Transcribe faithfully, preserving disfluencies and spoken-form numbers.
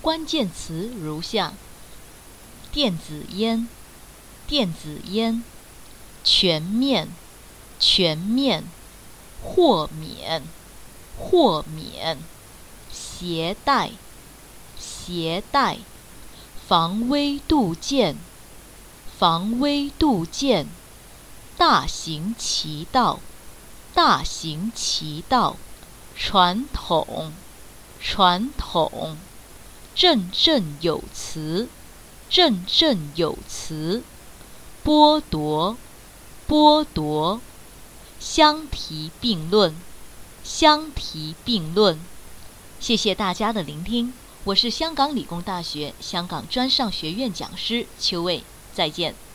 关键词如下：电子烟，电子烟，全面，全面，豁免，豁免，携带，携带，防微杜渐，防微杜渐，大行其道，大行其道，传统，传统，振振有词，振振有词，剥夺，剥夺，相提并论，相提并论。谢谢大家的聆听，我是香港理工大学香港专上学院讲师邱卫，再见。